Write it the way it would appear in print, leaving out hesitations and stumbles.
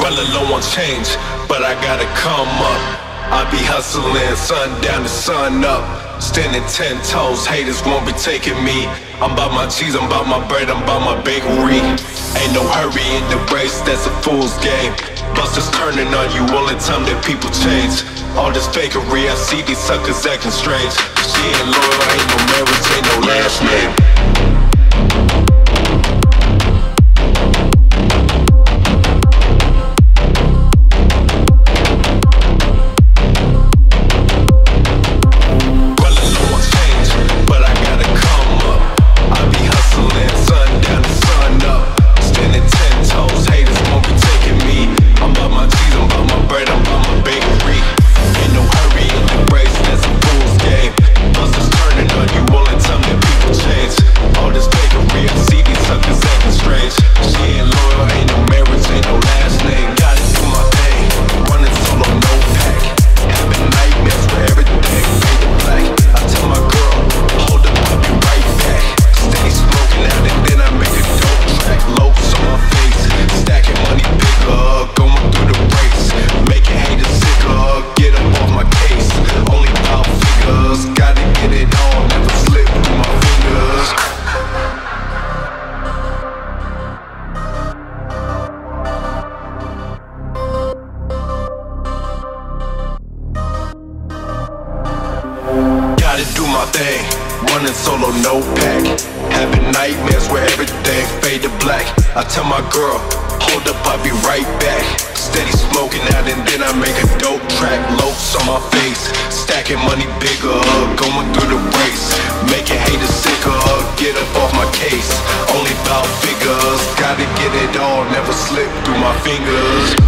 Running low on change, but I gotta come up. I be hustling, sun down to sun up. Standing 10 toes, haters won't be taking me. I'm about my cheese, I'm about my bread, I'm about my bakery. Ain't no hurry in the race, that's a fool's game. Busters turning on you all the time that people change. All this fakery, I see these suckers acting strange. She ain't loyal, ain't no marriage, ain't no last name. Gotta do my thing, running solo, no pack. Having nightmares where everything fade to black. I tell my girl, hold up, I'll be right back. Steady smoking out and then I make a dope track. Loafs on my face, stacking money bigger. Going through the race, making haters sicker. Get up off my case, only about figures. Gotta get it all, never slip through my fingers.